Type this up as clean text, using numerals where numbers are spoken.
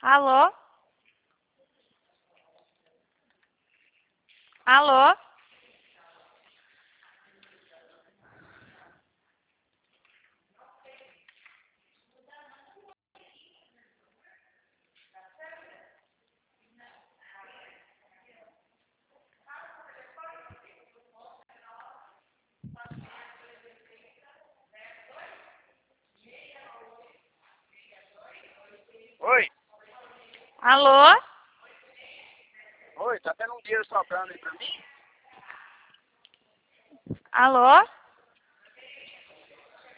Alô? Alô? Oi, Alô? oi, tá tendo um dinheiro sobrando aí pra mim? Alô?